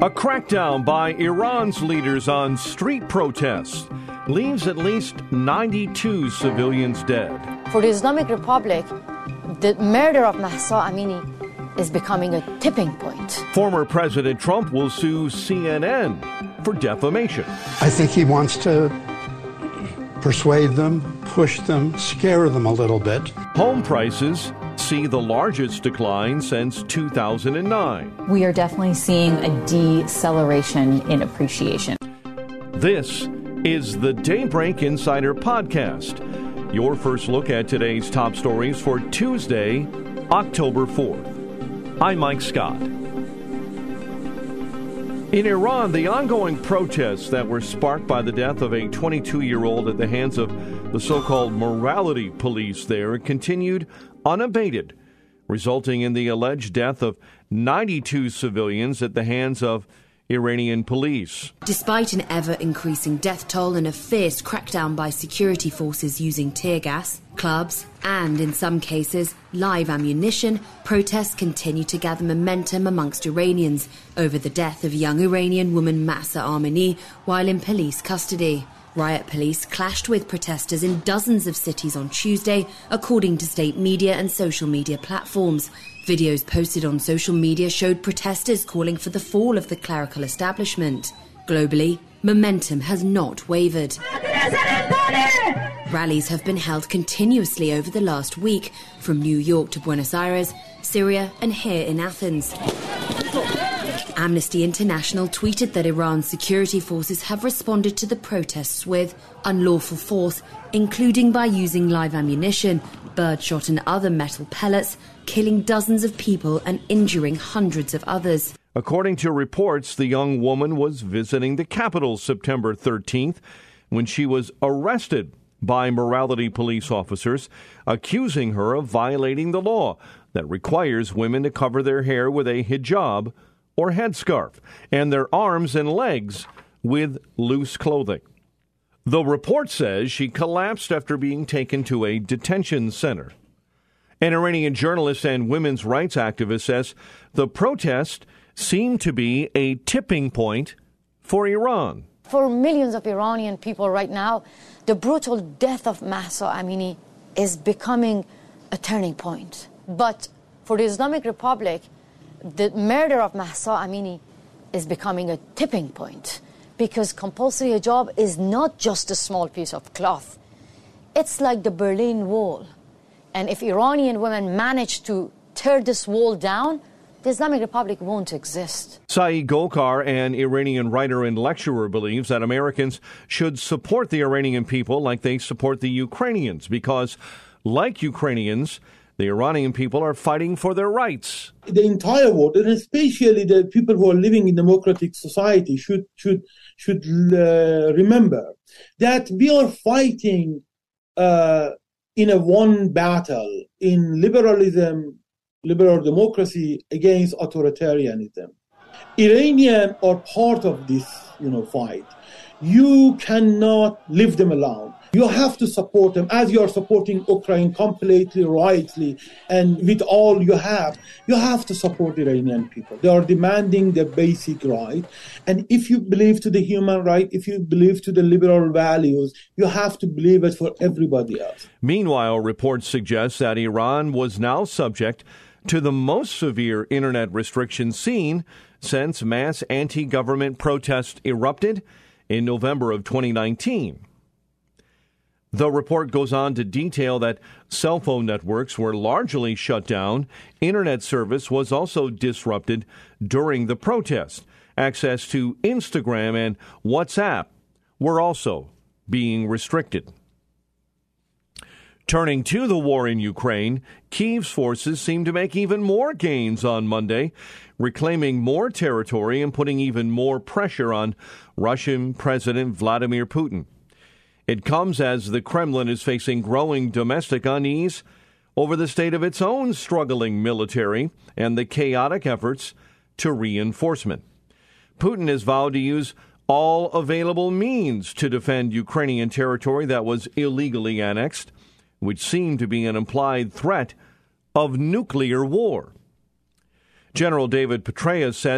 A crackdown by Iran's leaders on street protests leaves at least 92 civilians dead. For the Islamic Republic, the murder of Mahsa Amini is becoming a tipping point. Former President Trump will sue CNN for defamation. I think he wants to persuade them, push them, scare them a little bit. Home prices see the largest decline since 2009. We are definitely seeing a deceleration in appreciation. This is the Daybreak Insider Podcast, your first look at today's top stories for Tuesday, October 4th. I'm Mike Scott. In Iran, the ongoing protests that were sparked by the death of a 22-year-old at the hands of the so-called morality police there continued unabated, resulting in the alleged death of 92 civilians at the hands of Iranian police. Despite an ever-increasing death toll and a fierce crackdown by security forces using tear gas, clubs, and, in some cases, live ammunition, protests continue to gather momentum amongst Iranians over the death of young Iranian woman Mahsa Amini while in police custody. Riot police clashed with protesters in dozens of cities on Tuesday, according to state media and social media platforms. Videos posted on social media showed protesters calling for the fall of the clerical establishment. Globally, momentum has not wavered. Rallies have been held continuously over the last week, from New York to Buenos Aires, Syria, and here in Athens. Amnesty International tweeted that Iran's security forces have responded to the protests with unlawful force, including by using live ammunition, birdshot and other metal pellets, killing dozens of people and injuring hundreds of others. According to reports, the young woman was visiting the capital September 13th when she was arrested by morality police officers, accusing her of violating the law that requires women to cover their hair with a hijab or headscarf, and their arms and legs with loose clothing. The report says she collapsed after being taken to a detention center. An Iranian journalist and women's rights activist says the protest seemed to be a tipping point for Iran. For millions of Iranian people right now, the brutal death of Mahsa Amini is becoming a turning point. But for the Islamic Republic, the murder of Mahsa Amini is becoming a tipping point, because compulsory hijab is not just a small piece of cloth. It's like the Berlin Wall. And if Iranian women manage to tear this wall down, the Islamic Republic won't exist. Saeed Golkar, an Iranian writer and lecturer, believes that Americans should support the Iranian people like they support the Ukrainians, because, like Ukrainians, the Iranian people are fighting for their rights. The entire world, and especially the people who are living in democratic society, should remember that we are fighting in a one battle in liberalism, liberal democracy against authoritarianism. Iranians are part of this, fight. You cannot leave them alone. You have to support them as you are supporting Ukraine completely, rightly, and with all you have. You have to support Iranian people. They are demanding the basic right. And if you believe to the human right, if you believe to the liberal values, you have to believe it for everybody else. Meanwhile, reports suggest that Iran was now subject to the most severe internet restrictions seen since mass anti-government protests erupted in November of 2019. The report goes on to detail that cell phone networks were largely shut down. Internet service was also disrupted during the protest. Access to Instagram and WhatsApp were also being restricted. Turning to the war in Ukraine, Kyiv's forces seem to make even more gains on Monday, reclaiming more territory and putting even more pressure on Russian President Vladimir Putin. It comes as the Kremlin is facing growing domestic unease over the state of its own struggling military and the chaotic efforts to reinforcement. Putin has vowed to use all available means to defend Ukrainian territory that was illegally annexed, which seemed to be an implied threat of nuclear war. General David Petraeus says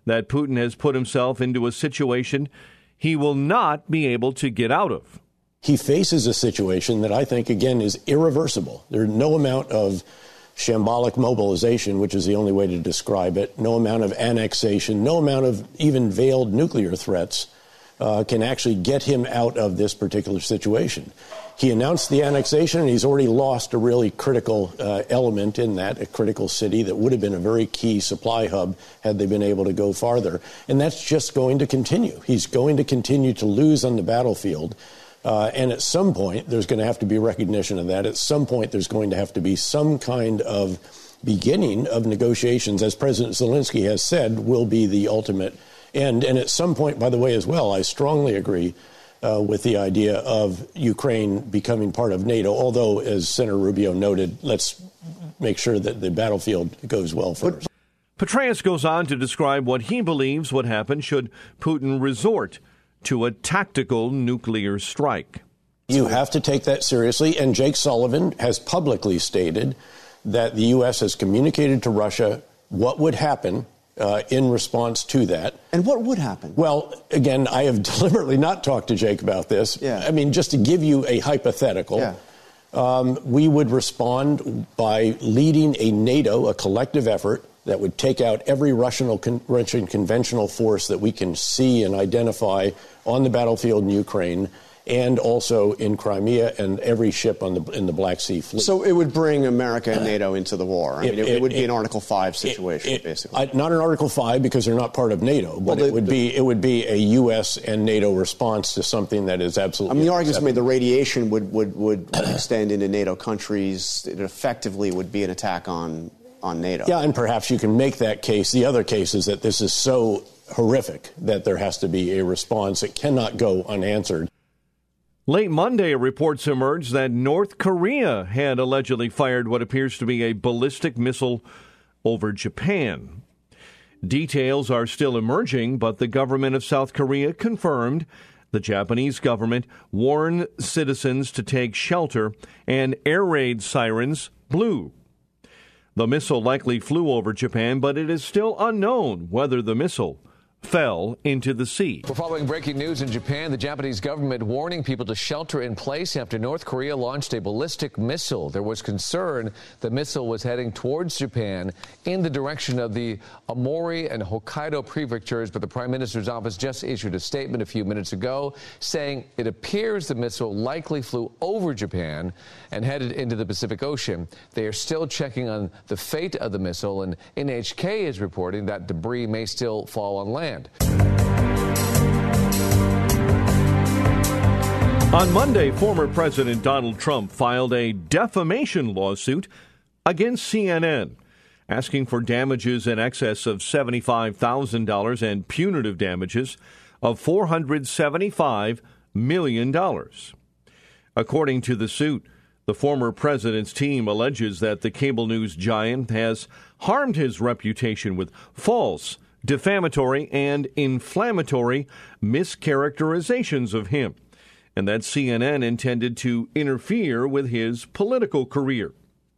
that Putin has put himself into a situation he will not be able to get out of. He faces a situation that I think, again, is irreversible. There's no amount of shambolic mobilization, which is the only way to describe it, no amount of annexation, no amount of even veiled nuclear threats can actually get him out of this particular situation. He announced the annexation, and he's already lost a really critical element in that, a critical city that would have been a very key supply hub had they been able to go farther. And that's just going to continue. He's going to continue to lose on the battlefield. And at some point, there's going to have to be recognition of that. At some point, there's going to have to be some kind of beginning of negotiations, as President Zelensky has said, will be the ultimate end. And at some point, by the way, as well, I strongly agree with the idea of Ukraine becoming part of NATO, although, as Senator Rubio noted, let's make sure that the battlefield goes well first. Petraeus goes on to describe what he believes would happen should Putin resort to a tactical nuclear strike. You have to take that seriously, and Jake Sullivan has publicly stated that the U.S. has communicated to Russia what would happen in response to that. And what would happen? Well, again, I have deliberately not talked to Jake about this. Yeah. I mean, just to give you a hypothetical, we would respond by leading a NATO, a collective effort, that would take out every Russian conventional force that we can see and identify on the battlefield in Ukraine and also in Crimea and every ship in the Black Sea fleet. So it would bring America and NATO into the war. I mean, it would be an Article 5 situation, basically. Not an Article 5 because they're not part of NATO, but it would be a U.S. and NATO response to something that is absolutely. I mean, the argument made the radiation would extend into NATO countries. It effectively would be an attack on NATO. Yeah, and perhaps you can make that case. The other case is that this is so horrific that there has to be a response. It cannot go unanswered. Late Monday, reports emerged that North Korea had allegedly fired what appears to be a ballistic missile over Japan. Details are still emerging, but the government of South Korea confirmed the Japanese government warned citizens to take shelter and air raid sirens blew. The missile likely flew over Japan, but it is still unknown whether the missile fell into the sea. We're following breaking news in Japan. The Japanese government warning people to shelter in place after North Korea launched a ballistic missile. There was concern the missile was heading towards Japan in the direction of the Aomori and Hokkaido prefectures, but the Prime Minister's office just issued a statement a few minutes ago saying it appears the missile likely flew over Japan and headed into the Pacific Ocean. They are still checking on the fate of the missile, and NHK is reporting that debris may still fall on land. On Monday, former President Donald Trump filed a defamation lawsuit against CNN, asking for damages in excess of $75,000 and punitive damages of $475 million. According to the suit, the former president's team alleges that the cable news giant has harmed his reputation with false, defamatory, and inflammatory mischaracterizations of him, and that CNN intended to interfere with his political career.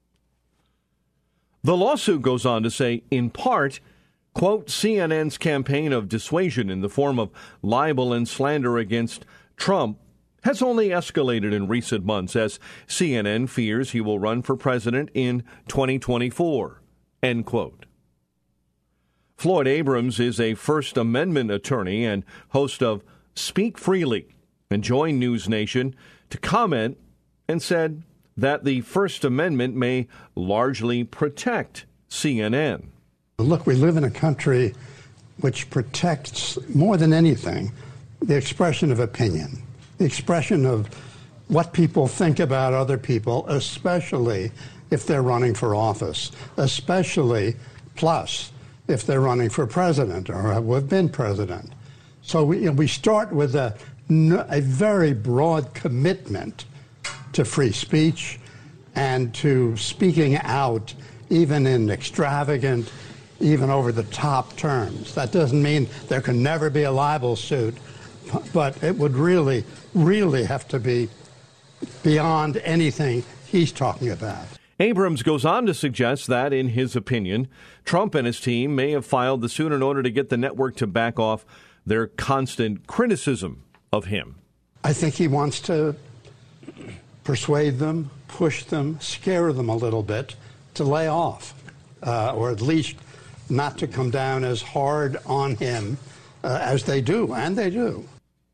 The lawsuit goes on to say, in part, quote, CNN's campaign of dissuasion in the form of libel and slander against Trump has only escalated in recent months as CNN fears he will run for president in 2024, end quote. Floyd Abrams is a First Amendment attorney and host of Speak Freely and joined News Nation to comment and said that the First Amendment may largely protect CNN. Look, we live in a country which protects, more than anything, the expression of opinion, the expression of what people think about other people, especially if they're running for office, especially plus if they're running for president or have been president. So we start with a very broad commitment to free speech and to speaking out, even in extravagant, even over-the-top terms. That doesn't mean there can never be a libel suit, but it would really, really have to be beyond anything he's talking about. Abrams goes on to suggest that, in his opinion, Trump and his team may have filed the suit in order to get the network to back off their constant criticism of him. I think he wants to persuade them, push them, scare them a little bit to lay off, or at least not to come down as hard on him as they do, and they do.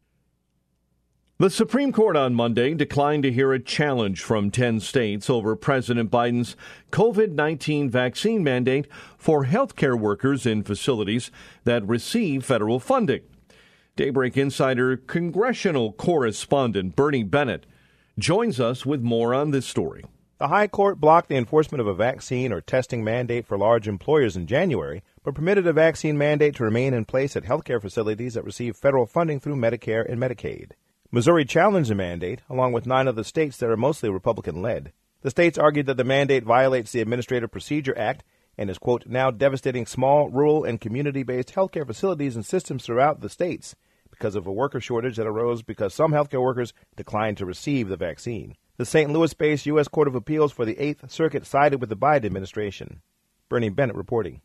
The Supreme Court on Monday declined to hear a challenge from 10 states over President Biden's COVID-19 vaccine mandate for healthcare workers in facilities that receive federal funding. Daybreak Insider congressional correspondent Bernie Bennett joins us with more on this story. The High Court blocked the enforcement of a vaccine or testing mandate for large employers in January, but permitted a vaccine mandate to remain in place at healthcare facilities that receive federal funding through Medicare and Medicaid. Missouri challenged the mandate, along with 9 other states that are mostly Republican-led. The states argued that the mandate violates the Administrative Procedure Act and is, quote, now devastating small, rural, and community-based healthcare facilities and systems throughout the states because of a worker shortage that arose because some healthcare workers declined to receive the vaccine. The St. Louis-based U.S. Court of Appeals for the 8th Circuit sided with the Biden administration. Bernie Bennett reporting.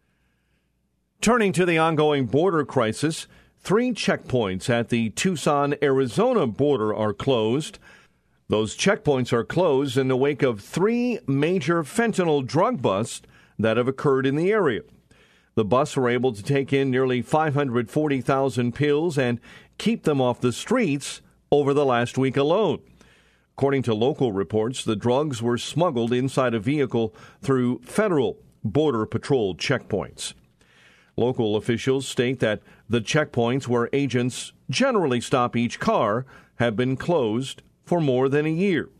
Turning to the ongoing border crisis, 3 checkpoints at the Tucson, Arizona border are closed. Those checkpoints are closed in the wake of 3 major fentanyl drug busts that have occurred in the area. The busts were able to take in nearly 540,000 pills and keep them off the streets over the last week alone. According to local reports, the drugs were smuggled inside a vehicle through federal Border Patrol checkpoints. Local officials state that the checkpoints where agents generally stop each car have been closed for more than a year.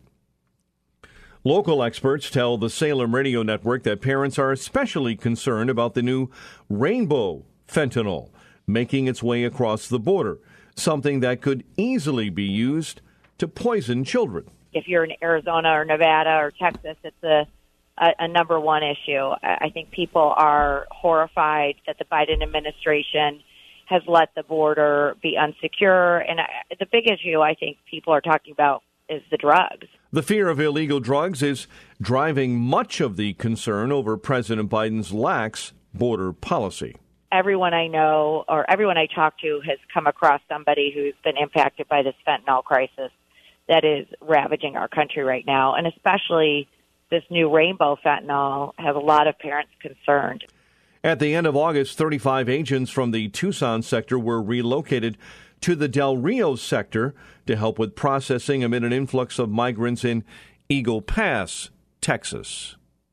Local experts tell the Salem Radio Network that parents are especially concerned about the new rainbow fentanyl making its way across the border, something that could easily be used to poison children. If you're in Arizona or Nevada or Texas, it's a number one issue. I think people are horrified that the Biden administration has let the border be unsecure. And the big issue I think people are talking about is the drugs. The fear of illegal drugs is driving much of the concern over President Biden's lax border policy. Everyone I know or everyone I talk to has come across somebody who's been impacted by this fentanyl crisis that is ravaging our country right now, and especially this new rainbow fentanyl has a lot of parents concerned. At the end of August, 35 agents from the Tucson sector were relocated to the Del Rio sector to help with processing amid an influx of migrants in Eagle Pass, Texas.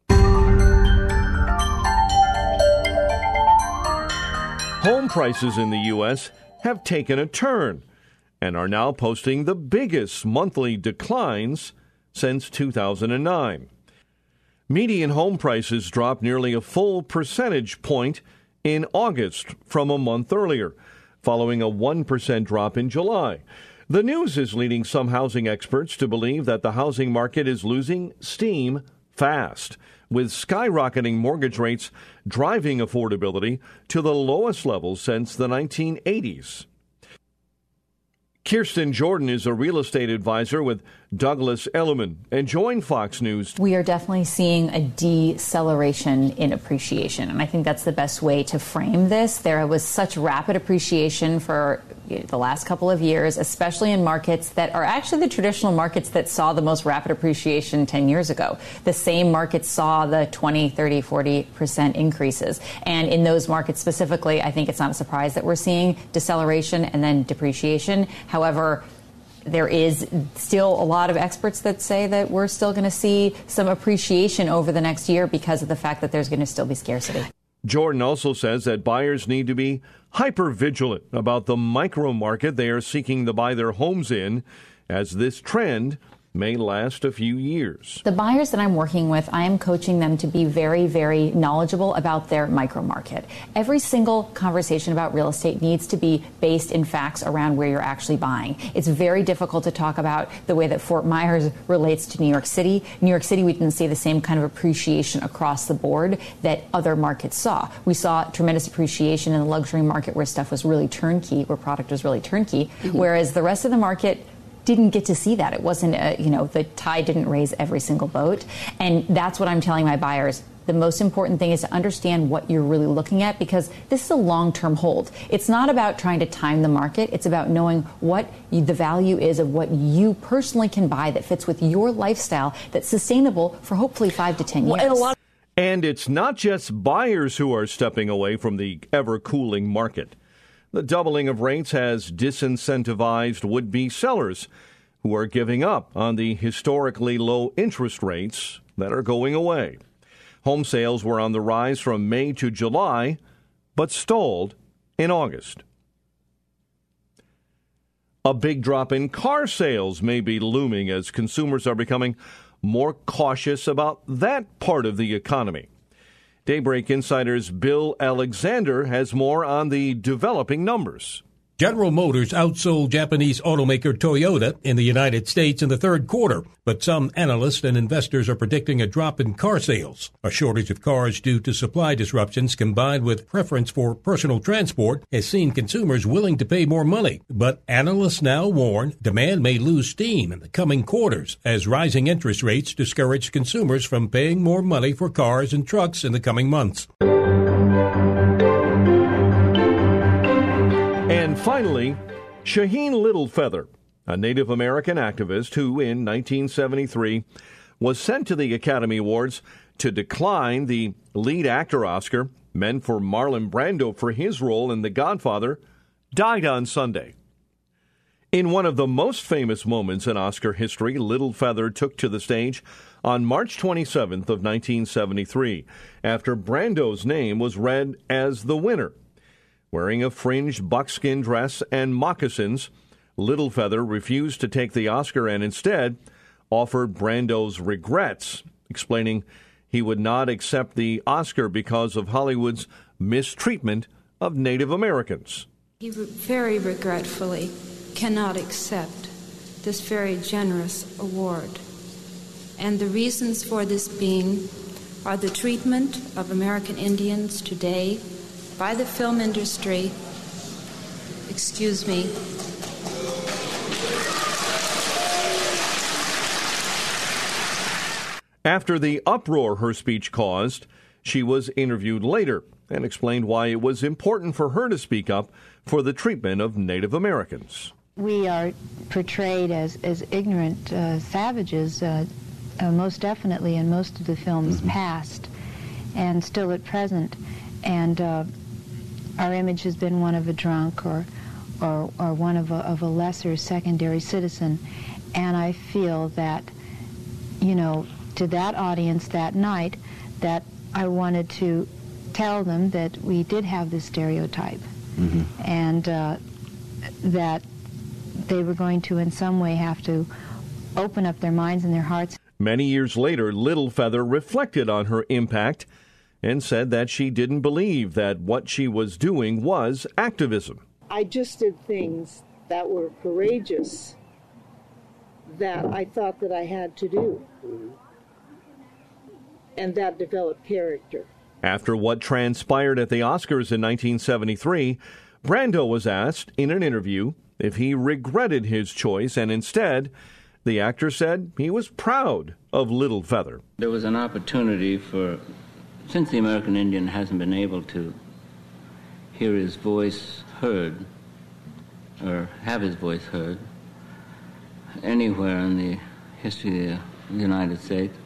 Home prices in the U.S. have taken a turn and are now posting the biggest monthly declines since 2009. Median home prices dropped nearly a full percentage point in August from a month earlier, following a 1% drop in July. The news is leading some housing experts to believe that the housing market is losing steam fast, with skyrocketing mortgage rates driving affordability to the lowest levels since the 1980s. Kirsten Jordan is a real estate advisor with Douglas Elliman and joined Fox News. We are definitely seeing a deceleration in appreciation, and I think that's the best way to frame this. There was such rapid appreciation for the last couple of years, especially in markets that are actually the traditional markets that saw the most rapid appreciation 10 years ago. The same markets saw the 20, 30, 40% increases. And in those markets specifically, I think it's not a surprise that we're seeing deceleration and then depreciation. However, there is still a lot of experts that say that we're still going to see some appreciation over the next year because of the fact that there's going to still be scarcity. Jordan also says that buyers need to be hyper-vigilant about the micro market they are seeking to buy their homes in, as this trend may last a few years. The buyers that I'm working with, I am coaching them to be very, very knowledgeable about their micro market. Every single conversation about real estate needs to be based in facts around where you're actually buying. It's very difficult to talk about the way that Fort Myers relates to New York City. New York City, we didn't see the same kind of appreciation across the board that other markets saw. We saw tremendous appreciation in the luxury market where stuff was really turnkey, where product was really turnkey, whereas the rest of the market didn't get to see that. It wasn't, the tide didn't raise every single boat. And that's what I'm telling my buyers. The most important thing is to understand what you're really looking at, because this is a long-term hold. It's not about trying to time the market. It's about knowing what the value is of what you personally can buy that fits with your lifestyle, that's sustainable for hopefully 5 to 10 years. And it's not just buyers who are stepping away from the ever-cooling market. The doubling of rates has disincentivized would-be sellers who are giving up on the historically low interest rates that are going away. Home sales were on the rise from May to July, but stalled in August. A big drop in car sales may be looming as consumers are becoming more cautious about that part of the economy. Daybreak Insider's Bill Alexander has more on the developing numbers. General Motors outsold Japanese automaker Toyota in the United States in the third quarter, but some analysts and investors are predicting a drop in car sales. A shortage of cars due to supply disruptions combined with preference for personal transport has seen consumers willing to pay more money. But analysts now warn demand may lose steam in the coming quarters as rising interest rates discourage consumers from paying more money for cars and trucks in the coming months. And finally, Shaheen Littlefeather, a Native American activist who, in 1973, was sent to the Academy Awards to decline the lead actor Oscar meant for Marlon Brando for his role in The Godfather, died on Sunday. In one of the most famous moments in Oscar history, Littlefeather took to the stage on March 27th of 1973, after Brando's name was read as the winner. Wearing a fringed buckskin dress and moccasins, Littlefeather refused to take the Oscar and instead offered Brando's regrets, explaining he would not accept the Oscar because of Hollywood's mistreatment of Native Americans. He very regretfully cannot accept this very generous award. And the reasons for this being are the treatment of American Indians today by the film industry, After the uproar her speech caused, she was interviewed later and explained why it was important for her to speak up for the treatment of Native Americans. We are portrayed as ignorant savages, most definitely in most of the films past and still at present. And our image has been one of a drunk or one of a lesser secondary citizen. And I feel that, to that audience that night, that I wanted to tell them that we did have this stereotype, and that they were going to in some way have to open up their minds and their hearts. Many years later, Littlefeather reflected on her impact and said that she didn't believe that what she was doing was activism. I just did things that were courageous that I thought that I had to do. And that developed character. After what transpired at the Oscars in 1973, Brando was asked in an interview if he regretted his choice, and instead, the actor said he was proud of Littlefeather. There was an opportunity since the American Indian hasn't been able to hear his voice heard, or have his voice heard, anywhere in the history of the United States,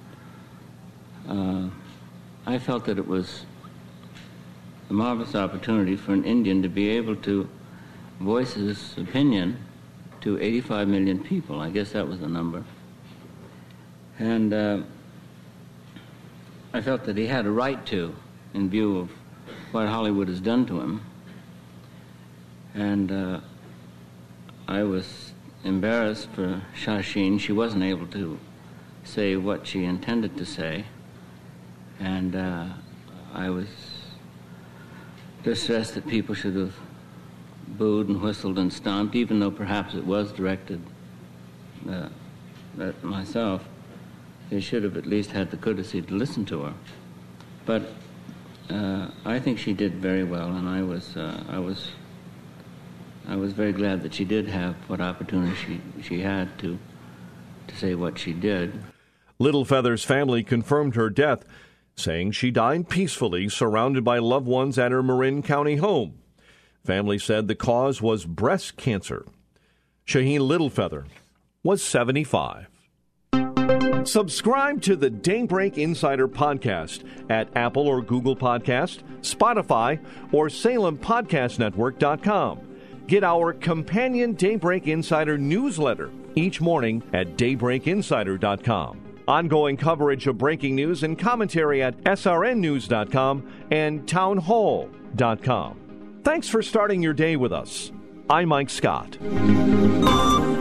I felt that it was a marvelous opportunity for an Indian to be able to voice his opinion to 85 million people. I guess that was the number. And I felt that he had a right to, in view of what Hollywood has done to him. And I was embarrassed for Shaheen. She wasn't able to say what she intended to say. And I was distressed that people should have booed and whistled and stomped, even though perhaps it was directed at myself. They should have at least had the courtesy to listen to her. But I think she did very well, and I was I was very glad that she did have what opportunity she had to say what she did. Littlefeather's family confirmed her death, saying she died peacefully, surrounded by loved ones at her Marin County home. Family said the cause was breast cancer. Shaheen Littlefeather was 75. Subscribe to the Daybreak Insider podcast at Apple or Google Podcast, Spotify, or SalemPodcastNetwork.com. Get our companion Daybreak Insider newsletter each morning at DaybreakInsider.com. Ongoing coverage of breaking news and commentary at SRNnews.com and TownHall.com. Thanks for starting your day with us. I'm Mike Scott.